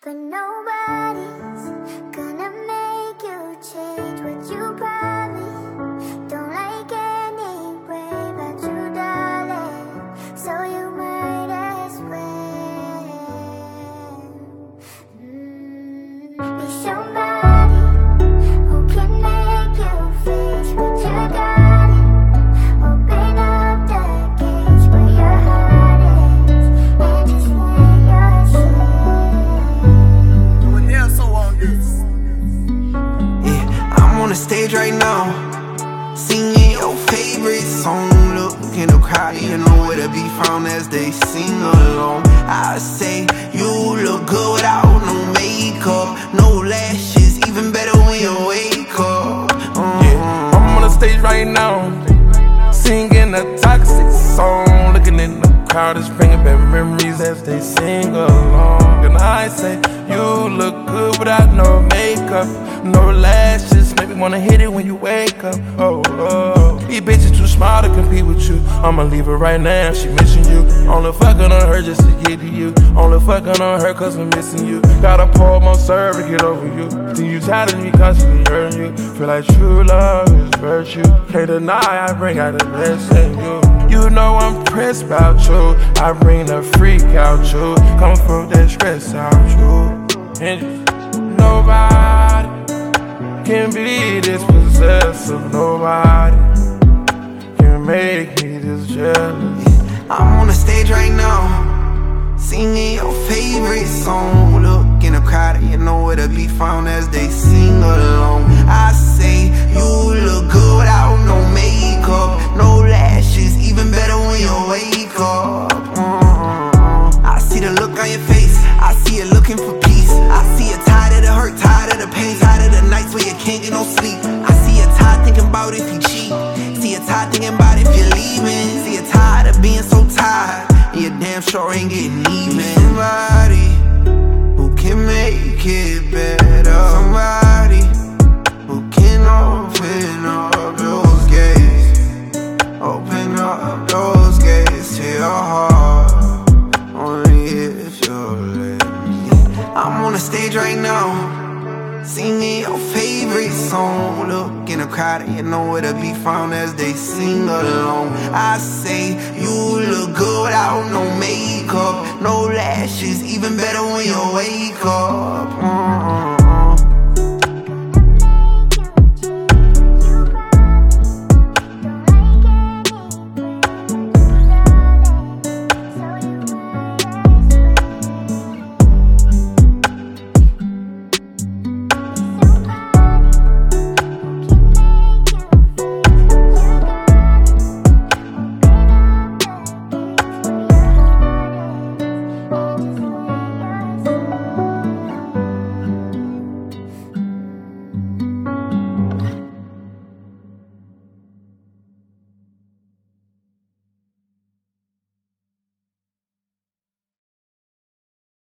But nobody's gonna make you change what you probably don't like anyway about you, darling. So you might as well be somebody who can make you face what you got. Open up the gates where your heart is and just let I'm on the stage right now, singing your favorite song. Look in the crowd, you know where to be found as they sing along. I say you look good without no makeup, no lashes, even better when you wake up. Yeah, I'm on the stage right now, singing a toxic song. Looking in the crowd is bringing back memories as they sing along. And I say you look good without no makeup, no lashes, make me wanna hit it when you wake up. Oh, oh. These bitches too smart to compete with you. I'ma leave her right now, she missing you. Only fucking on her just to get to you. Only fucking on her cause I'm missing you. Gotta pour more serve to get over you. Then you tired of me constantly hurting you. Feel like true love is virtue. Can't deny I bring out the best in you. You know I'm pressed about you. I bring the freak out you. Come from that stress out you. And nobody can be this possessive. Nobody can make me this jealous. I'm on the stage right now, singing your favorite song. Look in the crowd, you know where to be found as they sing along. I say you look good without no makeup, no lashes, even better when you wake up. I see the look on your face, I see you looking for peace. I see you tired of the hurt, tired of the pain, tired of the nights where you can't get no sleep. I see you tired thinking about if you cheat, see you tired thinking about if you're leaving. See you tired of being so tired, and you damn sure ain't getting even. Somebody who can make it better, somebody who can open up those gates, open up those gates to your heart, only if you'll let me. I'm on the stage right now, singing your favorite song. Look in the crowd, you know where to be found as they sing along. I say you look good without no makeup, no lashes, even better when you wake up.